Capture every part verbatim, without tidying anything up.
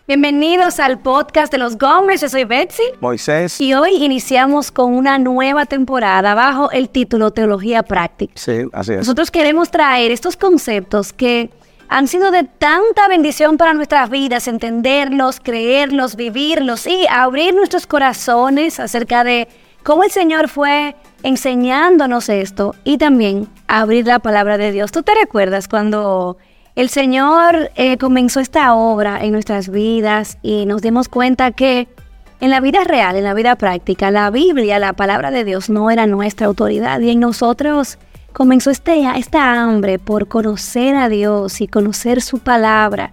Bienvenidos al podcast de los Gómez. Yo soy Betsy. Moisés. Y hoy iniciamos con una nueva temporada bajo el título Teología Práctica. Sí, así es. Nosotros queremos traer estos conceptos que han sido de tanta bendición para nuestras vidas, entenderlos, creerlos, vivirlos y abrir nuestros corazones acerca de cómo el Señor fue enseñándonos esto y también abrir la palabra de Dios. ¿Tú te recuerdas cuando el Señor eh, comenzó esta obra en nuestras vidas y nos dimos cuenta que en la vida real, en la vida práctica, la Biblia, la palabra de Dios no era nuestra autoridad y en nosotros comenzó este, esta hambre por conocer a Dios y conocer su palabra?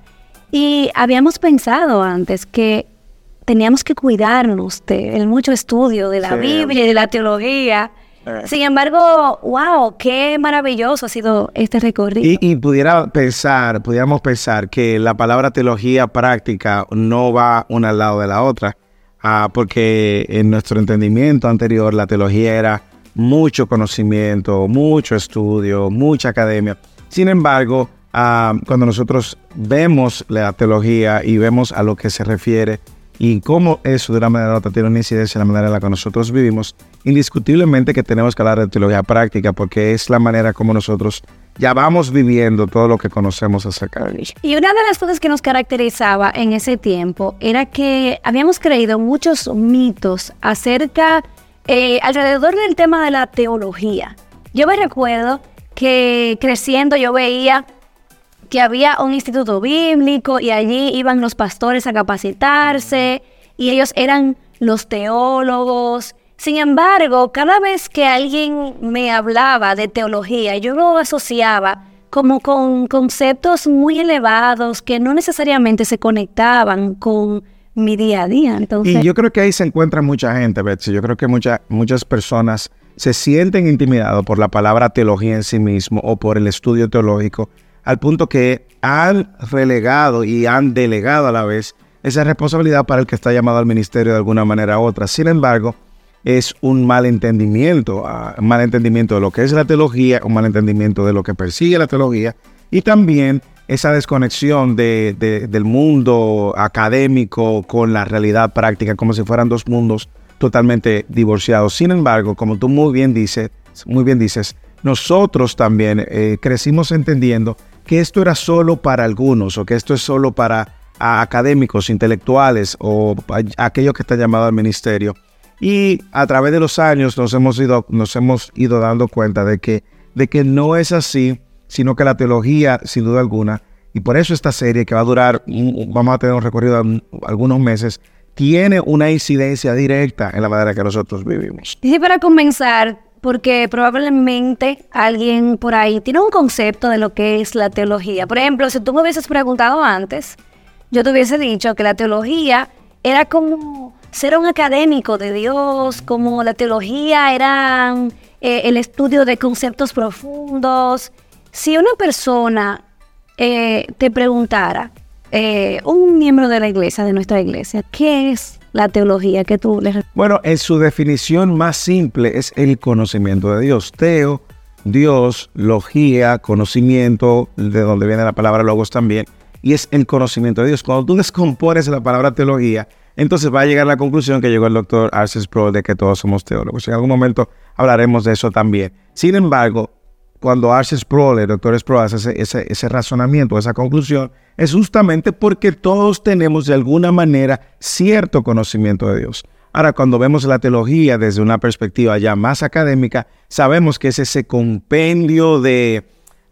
Y habíamos pensado antes que teníamos que cuidarnos del mucho estudio de la sí. Biblia y de la teología. Eh. Sin embargo, wow, qué maravilloso ha sido este recorrido. Y, y pudiera pensar, pudiéramos pensar que la palabra teología práctica no va una al lado de la otra, ah, porque en nuestro entendimiento anterior la teología era mucho conocimiento, mucho estudio, mucha academia. Sin embargo, ah, cuando nosotros vemos la teología y vemos a lo que se refiere y cómo eso de una manera u otra tiene una incidencia en la manera en la que nosotros vivimos, indiscutiblemente que tenemos que hablar de teología práctica porque es la manera como nosotros ya vamos viviendo todo lo que conocemos acerca de Dios. Y una de las cosas que nos caracterizaba en ese tiempo era que habíamos creído muchos mitos acerca, eh, alrededor del tema de la teología. Yo me recuerdo que creciendo yo veía que había un instituto bíblico y allí iban los pastores a capacitarse y ellos eran los teólogos. Sin embargo, cada vez que alguien me hablaba de teología, yo lo asociaba como con conceptos muy elevados que no necesariamente se conectaban con mi día a día. Entonces, y yo creo que ahí se encuentra mucha gente, Betsy. Yo creo que mucha, muchas personas se sienten intimidados por la palabra teología en sí mismo o por el estudio teológico, al punto que han relegado y han delegado a la vez esa responsabilidad para el que está llamado al ministerio de alguna manera u otra. Sin embargo, es un malentendimiento, uh, un malentendimiento de lo que es la teología, un malentendimiento de lo que persigue la teología y también esa desconexión de, de, del mundo académico con la realidad práctica, como si fueran dos mundos totalmente divorciados. Sin embargo, como tú muy bien dices, muy bien dices, nosotros también eh, crecimos entendiendo que esto era solo para algunos o que esto es solo para a, académicos, intelectuales o a, aquellos que están llamados al ministerio. Y a través de los años nos hemos ido, nos hemos ido dando cuenta de que, de que no es así, sino que la teología, sin duda alguna, y por eso esta serie que va a durar, vamos a tener un recorrido de algunos meses, tiene una incidencia directa en la manera que nosotros vivimos. Y para comenzar, porque probablemente alguien por ahí tiene un concepto de lo que es la teología. Por ejemplo, si tú me hubieses preguntado antes, yo te hubiese dicho que la teología era como ser un académico de Dios, como la teología era eh, el estudio de conceptos profundos. Si una persona eh, te preguntara, eh, un miembro de la iglesia, de nuestra iglesia, ¿qué es la teología que tú le... Bueno, en su definición más simple es el conocimiento de Dios. Teo, Dios, logía, conocimiento, de donde viene la palabra logos también, y es el conocimiento de Dios. Cuando tú descompones la palabra teología, entonces va a llegar a la conclusión que llegó el doctor R C Sproul de que todos somos teólogos. En algún momento hablaremos de eso también. Sin embargo, cuando R C Sproul, el doctor Sproul, hace ese, ese, ese razonamiento, esa conclusión, es justamente porque todos tenemos de alguna manera cierto conocimiento de Dios. Ahora, cuando vemos la teología desde una perspectiva ya más académica, sabemos que es ese compendio de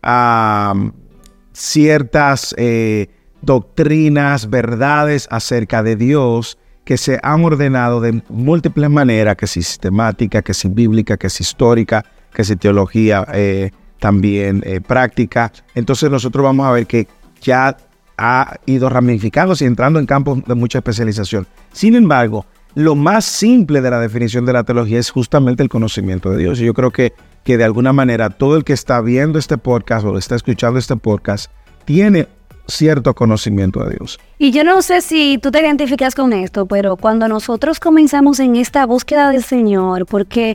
uh, ciertas eh, doctrinas, verdades acerca de Dios que se han ordenado de múltiples maneras, que si sistemática, que si bíblica, que si histórica, que si teología eh, también eh, práctica. Entonces nosotros vamos a ver que ya ha ido ramificándose y entrando en campos de mucha especialización. Sin embargo, lo más simple de la definición de la teología es justamente el conocimiento de Dios. Y yo creo que, que de alguna manera todo el que está viendo este podcast o está escuchando este podcast tiene cierto conocimiento de Dios. Y yo no sé si tú te identificas con esto, pero cuando nosotros comenzamos en esta búsqueda del Señor, porque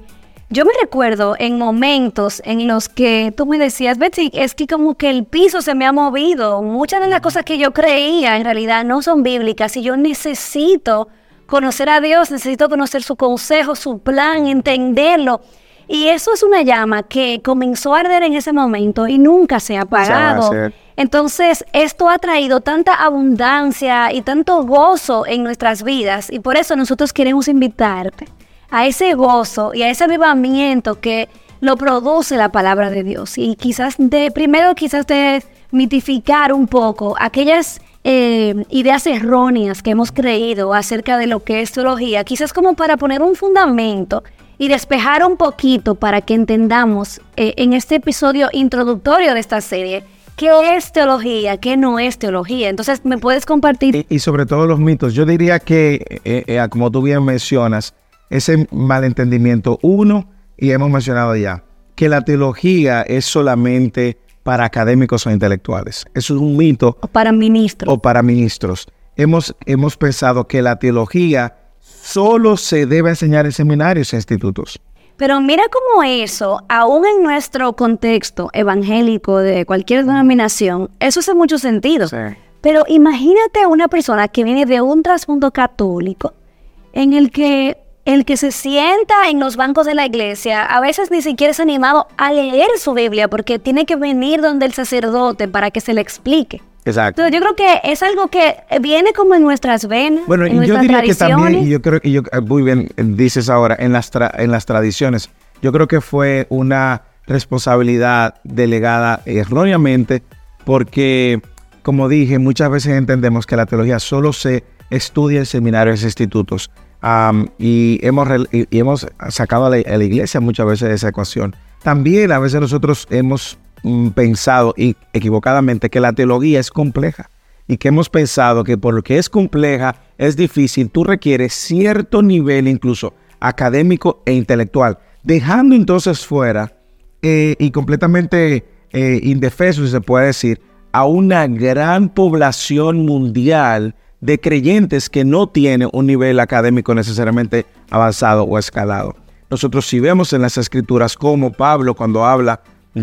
yo me recuerdo en momentos en los que tú me decías, Betsy, es que como que el piso se me ha movido. Muchas de las cosas que yo creía en realidad no son bíblicas y yo necesito conocer a Dios, necesito conocer su consejo, su plan, entenderlo. Y eso es una llama que comenzó a arder en ese momento y nunca se ha apagado. Entonces, esto ha traído tanta abundancia y tanto gozo en nuestras vidas. Y por eso nosotros queremos invitarte a ese gozo y a ese avivamiento que lo produce la palabra de Dios. Y quizás, de, primero quizás de mitificar un poco aquellas eh, ideas erróneas que hemos creído acerca de lo que es teología. Quizás como para poner un fundamento y despejar un poquito para que entendamos eh, en este episodio introductorio de esta serie qué es teología, qué no es teología. Entonces, ¿me puedes compartir? Y, y sobre todo los mitos. Yo diría que, eh, eh, como tú bien mencionas, ese malentendimiento, uno, y hemos mencionado ya, que la teología es solamente para académicos o intelectuales. Eso es un mito. O para ministros. O para ministros. Hemos, hemos pensado que la teología solo se debe enseñar en seminarios e institutos. Pero mira cómo eso, aún en nuestro contexto evangélico de cualquier denominación, eso hace mucho sentido. Sí. Pero imagínate una persona que viene de un trasfondo católico, en el que el que se sienta en los bancos de la iglesia, a veces ni siquiera es animado a leer su Biblia, porque tiene que venir donde el sacerdote para que se le explique. Exacto. Entonces, yo creo que es algo que viene como en nuestras venas, bueno, en y nuestras yo diría tradiciones. Que también, y yo creo que yo, muy bien dices ahora, en las, tra- en las tradiciones, yo creo que fue una responsabilidad delegada erróneamente, porque, como dije, muchas veces entendemos que la teología solo se estudia en seminarios e institutos, um, y, hemos re- y, y hemos sacado a la, a la iglesia muchas veces de esa ecuación. También a veces nosotros hemos pensado y equivocadamente que la teología es compleja y que hemos pensado que por lo que es compleja, es difícil, tú requieres cierto nivel incluso académico e intelectual, dejando entonces fuera eh, y completamente eh, indefenso, si se puede decir, a una gran población mundial de creyentes que no tienen un nivel académico necesariamente avanzado o escalado. Nosotros si vemos en las escrituras como Pablo cuando habla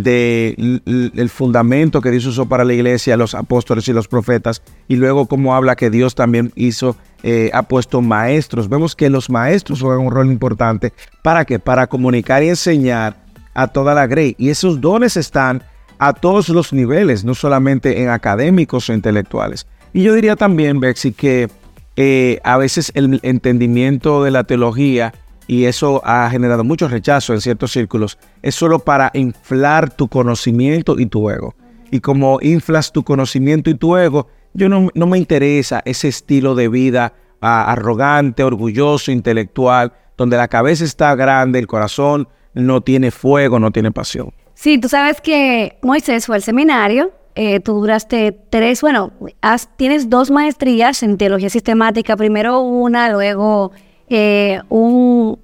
del de fundamento que Dios usó para la iglesia, los apóstoles y los profetas, y luego cómo habla que Dios también hizo, eh, ha puesto maestros. Vemos que los maestros juegan un rol importante. ¿Para qué? Para comunicar y enseñar a toda la grey. Y esos dones están a todos los niveles, no solamente en académicos o intelectuales. Y yo diría también, Betsy, que eh, a veces el entendimiento de la teología, y eso ha generado mucho rechazo en ciertos círculos, es solo para inflar tu conocimiento y tu ego. Y como inflas tu conocimiento y tu ego, yo no, no me interesa ese estilo de vida uh, arrogante, orgulloso, intelectual, donde la cabeza está grande, el corazón no tiene fuego, no tiene pasión. Sí, tú sabes que Moisés fue al seminario, eh, tú duraste tres, bueno, has, tienes dos maestrías en teología sistemática, primero una, luego... Eh, un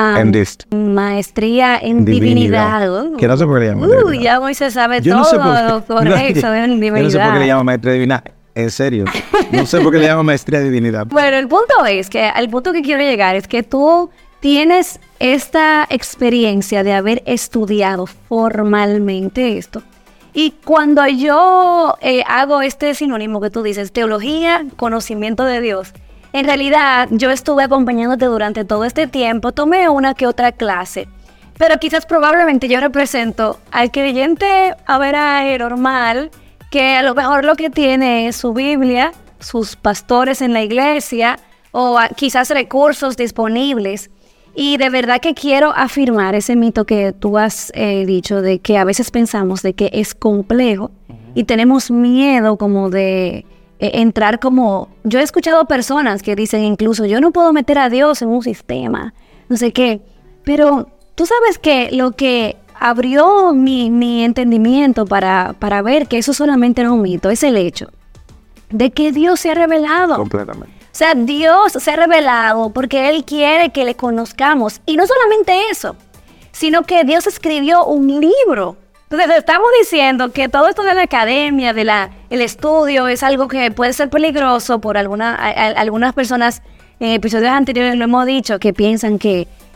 um, maestría en divinidad. divinidad. Uh, que no sé por qué le llaman. Uh, ya Moisés sabe yo todo no sé por qué, correcto no, en divinidad. Yo no sé por qué le llaman maestría de divinidad. En serio. No sé por qué le llaman maestría de divinidad. Bueno, el punto es que, al punto que quiero llegar es que tú tienes esta experiencia de haber estudiado formalmente esto. Y cuando yo eh, hago este sinónimo que tú dices, teología, conocimiento de Dios, en realidad, yo estuve acompañándote durante todo este tiempo, tomé una que otra clase, pero quizás probablemente yo represento al creyente averaje normal, que a lo mejor lo que tiene es su Biblia, sus pastores en la iglesia, o a, quizás recursos disponibles. Y de verdad que quiero afirmar ese mito que tú has eh, dicho, de que a veces pensamos de que es complejo y tenemos miedo como de... entrar como... Yo he escuchado personas que dicen incluso, yo no puedo meter a Dios en un sistema, no sé qué, pero tú sabes que lo que abrió mi, mi entendimiento para, para ver que eso solamente era un mito es el hecho de que Dios se ha revelado. Completamente. O sea, Dios se ha revelado porque Él quiere que le conozcamos. Y no solamente eso, sino que Dios escribió un libro. Entonces, estamos diciendo que todo esto de la academia, de la el estudio, es algo que puede ser peligroso por alguna, a, a, algunas personas. En episodios anteriores lo hemos dicho, que piensan que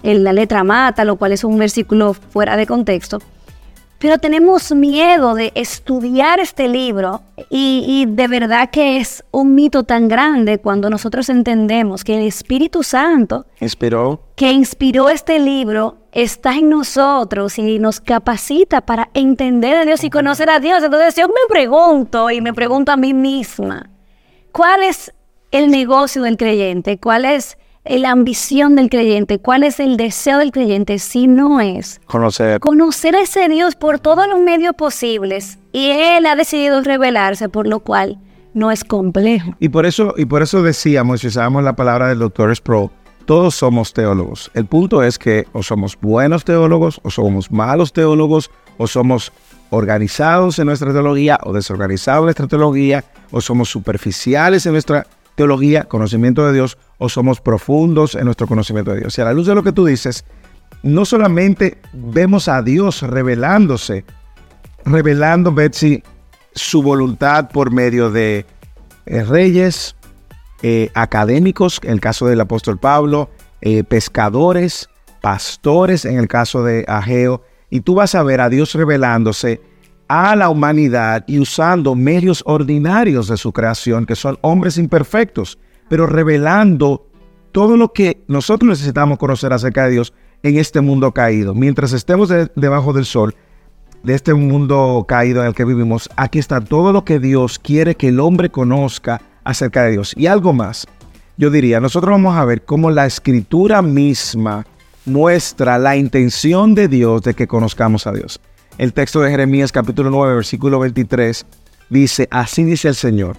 el, la letra mata, lo cual es un versículo fuera de contexto. Pero tenemos miedo de estudiar este libro y, y de verdad que es un mito tan grande cuando nosotros entendemos que el Espíritu Santo inspiró, que inspiró este libro está en nosotros y nos capacita para entender a Dios y conocer a Dios. Entonces yo me pregunto y me pregunto a mí misma, ¿cuál es el negocio del creyente? ¿Cuál es la ambición del creyente? ¿Cuál es el deseo del creyente? Si no es conocer. conocer a ese Dios por todos los medios posibles, y Él ha decidido revelarse, por lo cual no es complejo. Y por eso, y por eso decíamos, y usábamos la palabra del doctor Sproul, todos somos teólogos. El punto es que o somos buenos teólogos, o somos malos teólogos, o somos organizados en nuestra teología, o desorganizados en nuestra teología, o somos superficiales en nuestra teología, conocimiento de Dios, o somos profundos en nuestro conocimiento de Dios. Y a la luz de lo que tú dices, no solamente vemos a Dios revelándose, revelando, Betsy, su voluntad por medio de eh, reyes, eh, académicos, en el caso del apóstol Pablo, eh, pescadores, pastores, en el caso de Ageo, y tú vas a ver a Dios revelándose a la humanidad y usando medios ordinarios de su creación, que son hombres imperfectos, pero revelando todo lo que nosotros necesitamos conocer acerca de Dios en este mundo caído. Mientras estemos de, debajo del sol, de este mundo caído en el que vivimos, aquí está todo lo que Dios quiere que el hombre conozca acerca de Dios. Y algo más, yo diría, nosotros vamos a ver cómo la Escritura misma muestra la intención de Dios de que conozcamos a Dios. El texto de Jeremías capítulo nueve, versículo veintitrés, dice, así dice el Señor,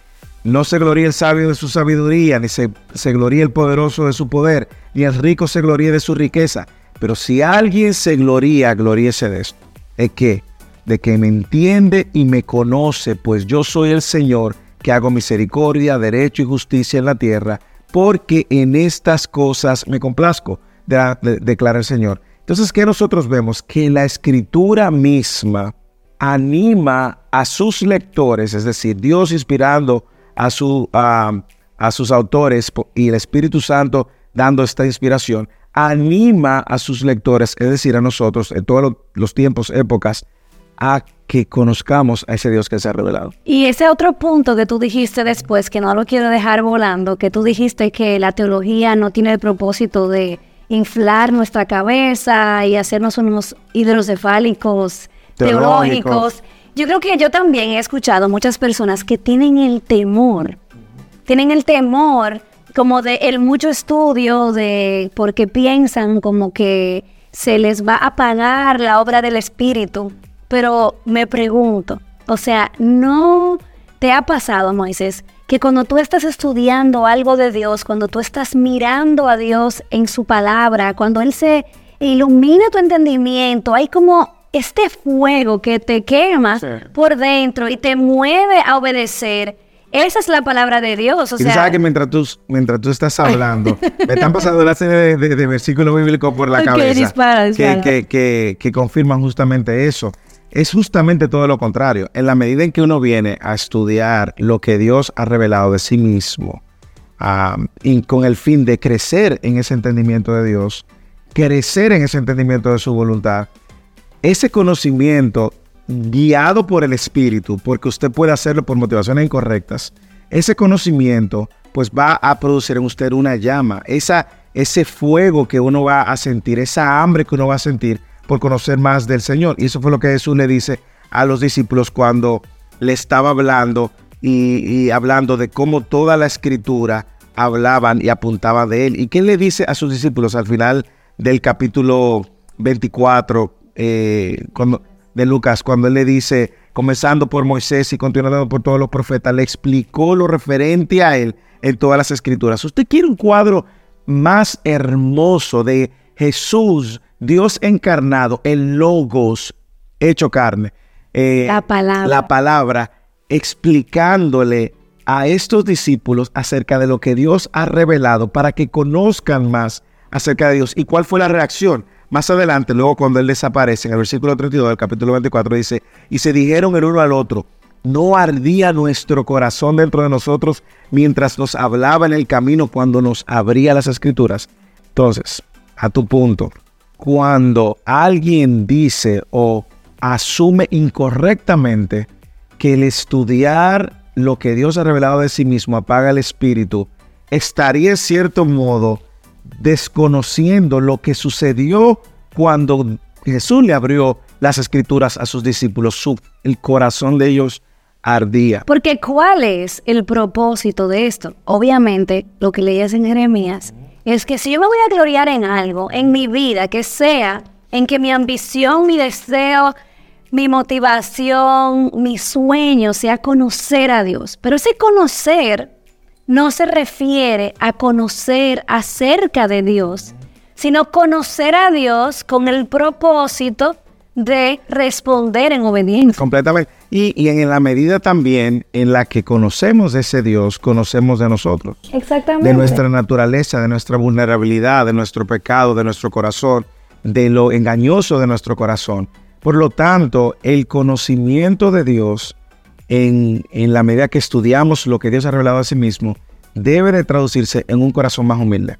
no se gloríe el sabio de su sabiduría, ni se, se gloríe el poderoso de su poder, ni el rico se gloríe de su riqueza. Pero si alguien se gloría, gloríese de esto. ¿De qué? De que me entiende y me conoce, pues yo soy el Señor, que hago misericordia, derecho y justicia en la tierra, porque en estas cosas me complazco, de, de, declara el Señor. Entonces, ¿qué nosotros vemos? Que la Escritura misma anima a sus lectores, es decir, Dios inspirando a, su, a, a sus autores y el Espíritu Santo dando esta inspiración, anima a sus lectores, es decir, a nosotros, en todos los tiempos, épocas, a que conozcamos a ese Dios que se ha revelado. Y ese otro punto que tú dijiste después, que no lo quiero dejar volando, que tú dijiste que la teología no tiene el propósito de inflar nuestra cabeza y hacernos unos hidrocefálicos teológicos. teológicos. Yo creo que yo también he escuchado muchas personas que tienen el temor, tienen el temor como de el mucho estudio, de porque piensan como que se les va a apagar la obra del Espíritu. Pero me pregunto, o sea, ¿no te ha pasado, Moisés, que cuando tú estás estudiando algo de Dios, cuando tú estás mirando a Dios en su palabra, cuando Él se ilumina tu entendimiento, hay como este fuego que te quema sí. por dentro y te mueve a obedecer? Esa es la palabra de Dios. O y sea, sabes que mientras tú, mientras tú estás hablando, me están pasando una serie de, de, de versículos bíblicos por la okay, cabeza dispara, dispara. Que, que, que, que confirman justamente eso. Es justamente todo lo contrario. En la medida en que uno viene a estudiar lo que Dios ha revelado de sí mismo, um, y con el fin de crecer en ese entendimiento de Dios, crecer en ese entendimiento de su voluntad, ese conocimiento guiado por el Espíritu, porque usted puede hacerlo por motivaciones incorrectas, ese conocimiento pues va a producir en usted una llama, esa, ese fuego que uno va a sentir, esa hambre que uno va a sentir por conocer más del Señor. Y eso fue lo que Jesús le dice a los discípulos cuando le estaba hablando y, y hablando de cómo toda la Escritura hablaban y apuntaban de Él. ¿Y qué le dice a sus discípulos al final del capítulo veinticuatro eh, cuando, de Lucas, cuando Él le dice, comenzando por Moisés y continuando por todos los profetas, le explicó lo referente a Él en todas las Escrituras? ¿Usted quiere un cuadro más hermoso de Jesús, Dios encarnado, el Logos hecho carne, eh, la palabra. la palabra, explicándole a estos discípulos acerca de lo que Dios ha revelado para que conozcan más acerca de Dios? ¿Y cuál fue la reacción? Más adelante, luego cuando Él desaparece, en el versículo treinta y dos del capítulo veinticuatro, dice, y se dijeron el uno al otro, ¿no ardía nuestro corazón dentro de nosotros mientras nos hablaba en el camino cuando nos abría las Escrituras? Entonces, a tu punto, cuando alguien dice o asume incorrectamente que el estudiar lo que Dios ha revelado de sí mismo apaga el espíritu, estaría en cierto modo desconociendo lo que sucedió cuando Jesús le abrió las escrituras a sus discípulos. Su, el corazón de ellos ardía. Porque ¿cuál es el propósito de esto? Obviamente, lo que leías en Jeremías es que si yo me voy a gloriar en algo, en mi vida, que sea en que mi ambición, mi deseo, mi motivación, mi sueño sea conocer a Dios. Pero ese conocer no se refiere a conocer acerca de Dios, sino conocer a Dios con el propósito de responder en obediencia. Completamente. Y, y en la medida también en la que conocemos de ese Dios, conocemos de nosotros. Exactamente. De nuestra naturaleza, de nuestra vulnerabilidad, de nuestro pecado, de nuestro corazón, de lo engañoso de nuestro corazón. Por lo tanto, el conocimiento de Dios, en, en la medida que estudiamos lo que Dios ha revelado a sí mismo, debe de traducirse en un corazón más humilde.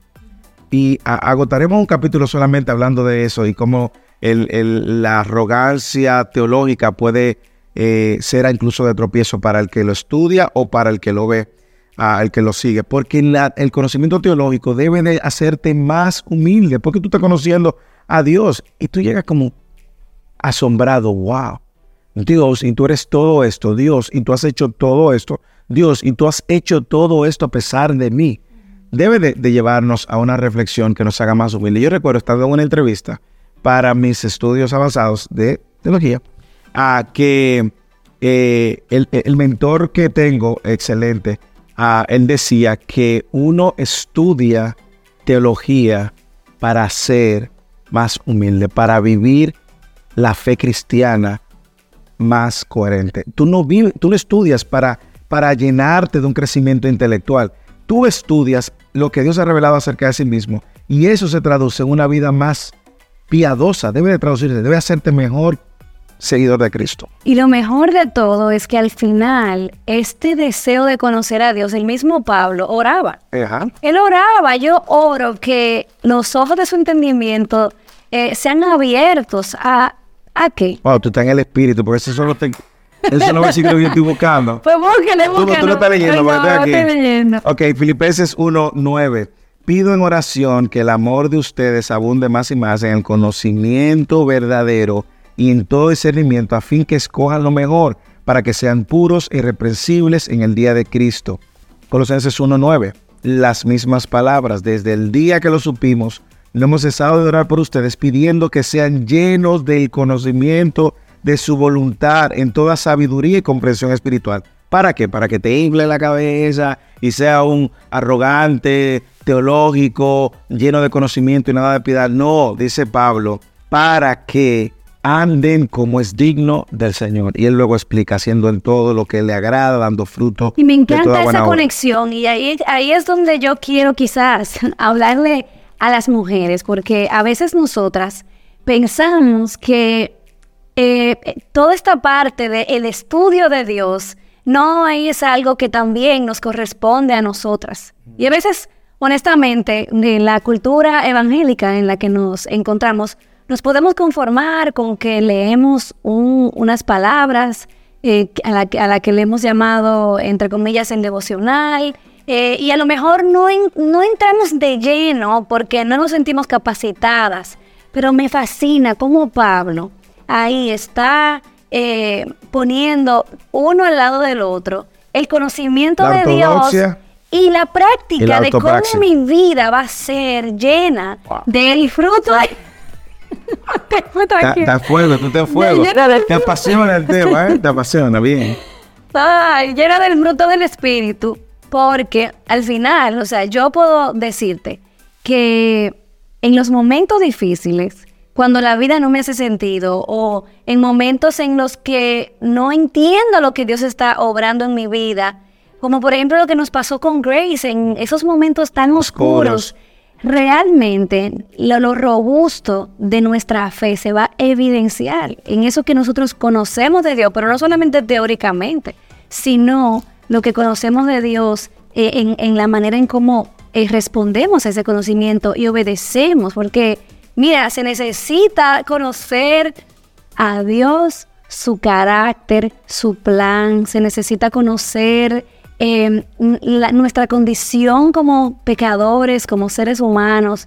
Y a, agotaremos un capítulo solamente hablando de eso y cómo el, el, la arrogancia teológica puede eh, ser incluso de tropiezo para el que lo estudia o para el que lo ve, uh, el que lo sigue. Porque la, el conocimiento teológico debe de hacerte más humilde, porque tú estás conociendo a Dios y tú llegas como asombrado. Wow, Dios, y tú eres todo esto, Dios, y tú has hecho todo esto, Dios, y tú has hecho todo esto a pesar de mí. Debe de, de llevarnos a una reflexión que nos haga más humilde. Yo recuerdo estando en una entrevista para mis estudios avanzados de teología, a que eh, el, el mentor que tengo, excelente, uh, él decía que uno estudia teología para ser más humilde, para vivir la fe cristiana más coherente. Tú no vives, tú no estudias para, para llenarte de un crecimiento intelectual. Tú estudias lo que Dios ha revelado acerca de sí mismo y eso se traduce en una vida más piadosa. Debe de traducirse, debe hacerte mejor seguidor de Cristo. Y lo mejor de todo es que al final este deseo de conocer a Dios, el mismo Pablo oraba. Ajá. Él oraba. Yo oro que los ojos de su entendimiento eh, sean abiertos a ¿a qué? Wow, tú estás en el espíritu, porque eso solo te... Eso no es que yo estoy buscando. Pues búsquele, Tú, búsquele. tú lo estás leyendo, no, porque estoy aquí. No estoy leyendo. Ok, Filipenses uno nueve. Pido en oración que el amor de ustedes abunde más y más en el conocimiento verdadero y en todo discernimiento, a fin que escojan lo mejor, para que sean puros e irreprensibles en el día de Cristo. Colosenses uno nueve. Las mismas palabras, desde el día que lo supimos, no hemos cesado de orar por ustedes, pidiendo que sean llenos del conocimiento de su voluntad en toda sabiduría y comprensión espiritual. ¿Para qué? Para que te infle la cabeza y sea un arrogante, teológico, lleno de conocimiento y nada de piedad. No, dice Pablo, para que anden como es digno del Señor. Y él luego explica, haciendo en todo lo que le agrada, dando fruto. Y me de toda encanta buena esa obra. conexión. Y ahí, ahí es donde yo quiero quizás hablarle a las mujeres, porque a veces nosotras pensamos que eh, toda esta parte del estudio de Dios no es algo que también nos corresponde a nosotras. Y a veces, honestamente, en la cultura evangélica en la que nos encontramos, nos podemos conformar con que leemos un, unas palabras eh, a, la, a la que le hemos llamado, entre comillas, el devocional, eh, y a lo mejor no, en, no entramos de lleno porque no nos sentimos capacitadas, pero me fascina cómo Pablo ahí está eh, poniendo uno al lado del otro el conocimiento La de Dios ortodoxia y la práctica y la de cómo autopraxia. mi vida va a ser llena Wow. del fruto de... Está está fuego, tú estás fuego. Llena del- Te apasiona el tema, ¿eh? Te apasiona, bien. Ay, llena del fruto del Espíritu, porque al final, o sea, yo puedo decirte que en los momentos difíciles, cuando la vida no me hace sentido, o en momentos en los que no entiendo lo que Dios está obrando en mi vida, como por ejemplo lo que nos pasó con Grace, en esos momentos tan oscuros, Oscuros. realmente lo, lo robusto de nuestra fe se va a evidenciar en eso que nosotros conocemos de Dios, pero no solamente teóricamente, sino lo que conocemos de Dios eh, en, en la manera en cómo eh, respondemos a ese conocimiento y obedecemos, porque mira, se necesita conocer a Dios, su carácter, su plan, se necesita conocer eh, la, nuestra condición como pecadores, como seres humanos,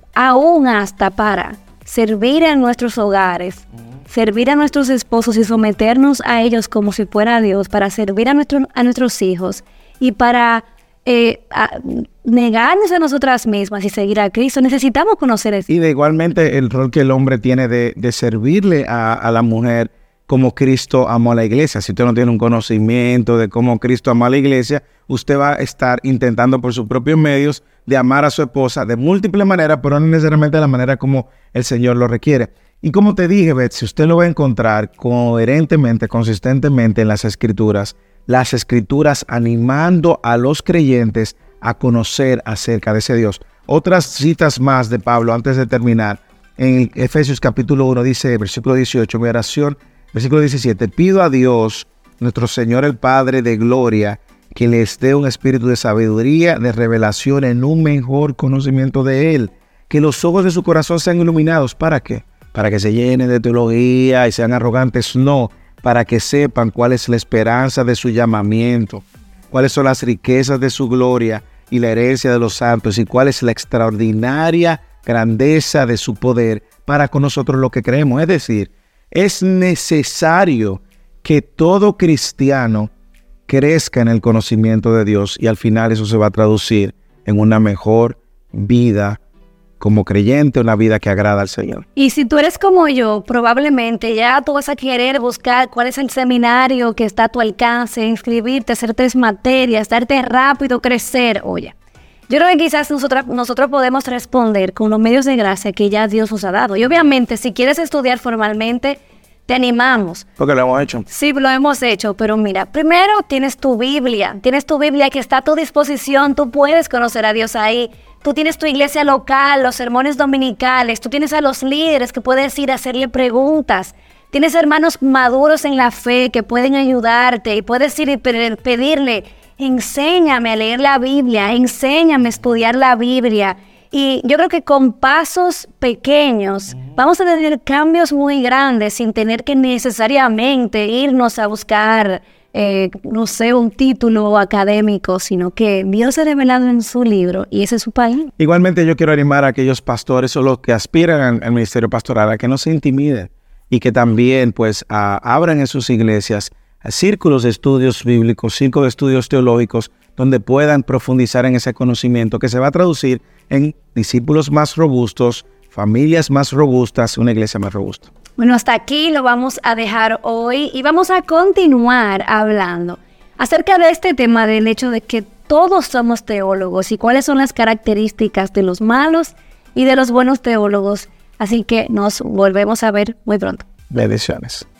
aún hasta para servir en nuestros hogares, servir a nuestros esposos y someternos a ellos como si fuera Dios, para servir a, nuestro, a nuestros hijos y para eh, a, negarnos a nosotras mismas y seguir a Cristo. Necesitamos conocer eso. Y de igualmente el rol que el hombre tiene de, de servirle a, a la mujer como Cristo amó a la iglesia. Si usted no tiene un conocimiento de cómo Cristo amó a la iglesia, usted va a estar intentando por sus propios medios de amar a su esposa de múltiples maneras, pero no necesariamente de la manera como el Señor lo requiere. Y como te dije, Beth, si usted lo va a encontrar coherentemente, consistentemente en las Escrituras, las Escrituras animando a los creyentes a conocer acerca de ese Dios. Otras citas más de Pablo antes de terminar. En Efesios capítulo uno dice, versículo dieciocho, mi oración, versículo diecisiete, pido a Dios, nuestro Señor el Padre de gloria, que les dé un espíritu de sabiduría, de revelación en un mejor conocimiento de Él. Que los ojos de su corazón sean iluminados. ¿Para qué? Para que se llenen de teología y sean arrogantes. No, para que sepan cuál es la esperanza de su llamamiento, cuáles son las riquezas de su gloria y la herencia de los santos, y cuál es la extraordinaria grandeza de su poder para con nosotros los que creemos. Es decir, es necesario que todo cristiano crezca en el conocimiento de Dios, y al final eso se va a traducir en una mejor vida como creyente, una vida que agrada al Señor. Y si tú eres como yo, probablemente ya tú vas a querer buscar cuál es el seminario que está a tu alcance, inscribirte, hacer tres materias, darte rápido, crecer. Oye, yo creo que quizás nosotros, nosotros podemos responder con los medios de gracia que ya Dios nos ha dado. Y obviamente, si quieres estudiar formalmente, te animamos. Porque lo hemos hecho. Sí, lo hemos hecho, pero mira, primero tienes tu Biblia, tienes tu Biblia que está a tu disposición, tú puedes conocer a Dios ahí. Tú tienes tu iglesia local, los sermones dominicales, tú tienes a los líderes que puedes ir a hacerle preguntas. Tienes hermanos maduros en la fe que pueden ayudarte y puedes ir y pedirle, enséñame a leer la Biblia, enséñame a estudiar la Biblia. Y yo creo que con pasos pequeños vamos a tener cambios muy grandes sin tener que necesariamente irnos a buscar, eh, no sé, un título académico, sino que Dios se ha revelado en su libro y ese es su país. Igualmente yo quiero animar a aquellos pastores o los que aspiran al, al ministerio pastoral a que no se intimiden y que también pues a, abran en sus iglesias a círculos de estudios bíblicos, círculos de estudios teológicos, donde puedan profundizar en ese conocimiento que se va a traducir en discípulos más robustos, familias más robustas, una iglesia más robusta. Bueno, hasta aquí lo vamos a dejar hoy y vamos a continuar hablando acerca de este tema del hecho de que todos somos teólogos y cuáles son las características de los malos y de los buenos teólogos. Así que nos volvemos a ver muy pronto. Bendiciones.